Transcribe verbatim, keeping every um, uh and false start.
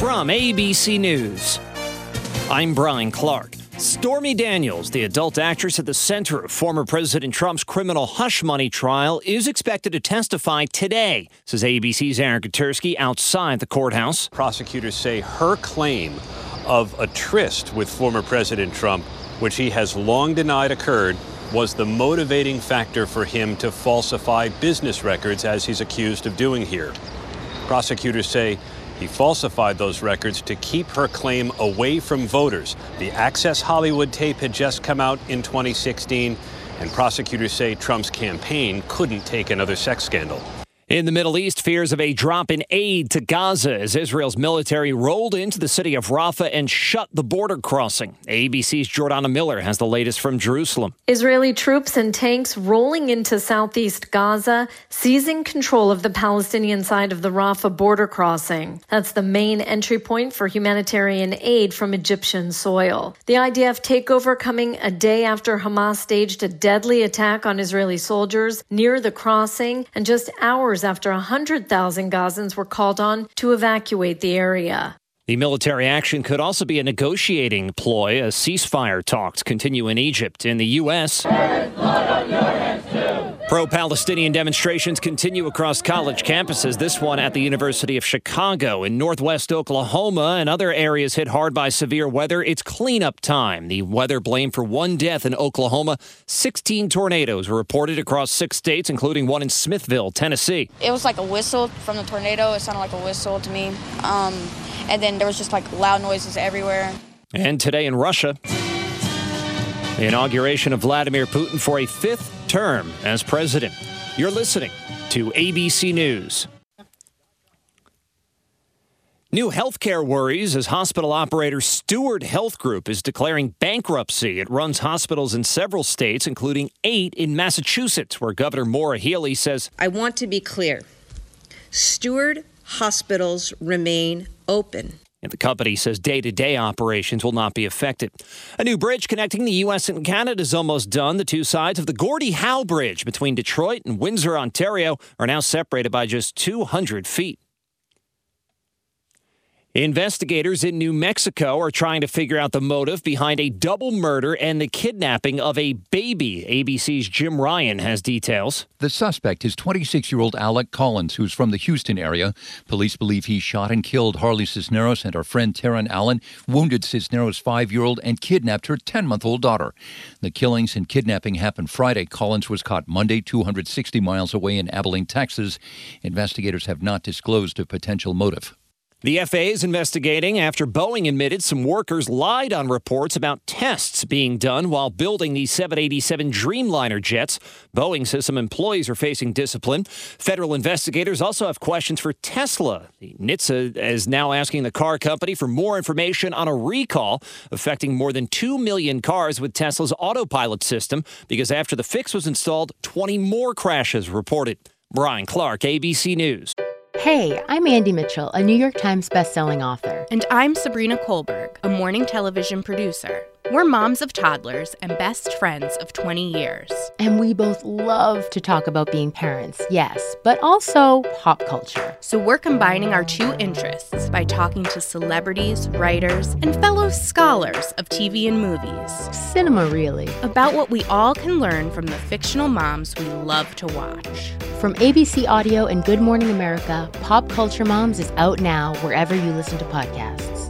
from A B C News, I'm Brian Clark. Stormy Daniels, the adult actress at the center of former President Trump's criminal hush money trial, is expected to testify today, says A B C's Aaron Katersky outside the courthouse. Prosecutors say her claim of a tryst with former President Trump, which he has long denied occurred, was the motivating factor for him to falsify business records, as he's accused of doing here. Prosecutors say he falsified those records to keep her claim away from voters. The Access Hollywood tape had just come out in twenty sixteen, and prosecutors say Trump's campaign couldn't take another sex scandal. In the Middle East, fears of a drop in aid to Gaza as Israel's military rolled into the city of Rafah and shut the border crossing. A B C's Jordana Miller has the latest from Jerusalem. Israeli troops and tanks rolling into southeast Gaza, seizing control of the Palestinian side of the Rafah border crossing. That's the main entry point for humanitarian aid from Egyptian soil. The I D F takeover coming a day after Hamas staged a deadly attack on Israeli soldiers near the crossing, and just hours after one hundred thousand Gazans were called on to evacuate the area. The military action could also be a negotiating ploy as ceasefire talks continue in Egypt. In the U S, pro-Palestinian demonstrations continue across college campuses, this one at the University of Chicago. In northwest Oklahoma and other areas hit hard by severe weather, it's cleanup time. The weather blamed for one death in Oklahoma. sixteen tornadoes were reported across six states, including one in Smithville, Tennessee. It was like a whistle from the tornado. It sounded like a whistle to me. Um, and then there was just like loud noises everywhere. And today in Russia, the inauguration of Vladimir Putin for a fifth term as president. You're listening to A B C News. New healthcare worries as hospital operator Steward Health Group is declaring bankruptcy. It runs hospitals in several states, including eight in Massachusetts, where Governor Maura Healey says, I want to be clear. Steward hospitals remain open. And the company says day-to-day operations will not be affected. A new bridge connecting the U S and Canada is almost done. The two sides of the Gordie Howe Bridge between Detroit and Windsor, Ontario, are now separated by just two hundred feet. Investigators in New Mexico are trying to figure out the motive behind a double murder and the kidnapping of a baby. A B C's Jim Ryan has details. The suspect is twenty-six-year-old Alec Collins, who's from the Houston area. Police believe he shot and killed Harley Cisneros and her friend Taryn Allen, wounded Cisneros' five-year-old, and kidnapped her ten-month-old daughter. The killings and kidnapping happened Friday. Collins was caught Monday, two hundred sixty miles away in Abilene, Texas. Investigators have not disclosed a potential motive. The F A A is investigating after Boeing admitted some workers lied on reports about tests being done while building the seven eighty-seven Dreamliner jets. Boeing says some employees are facing discipline. Federal investigators also have questions for Tesla. The N H T S A is now asking the car company for more information on a recall affecting more than two million cars with Tesla's autopilot system, because after the fix was installed, twenty more crashes reported. Brian Clark, A B C News. Hey, I'm Andy Mitchell, a New York Times bestselling author. And I'm Sabrina Kohlberg, a morning television producer. We're moms of toddlers and best friends of twenty years. And we both love to talk about being parents, yes, but also pop culture. So we're combining our two interests by talking to celebrities, writers, and fellow scholars of T V and movies. Cinema, really. About what we all can learn from the fictional moms we love to watch. From A B C Audio and Good Morning America, Pop Culture Moms is out now wherever you listen to podcasts.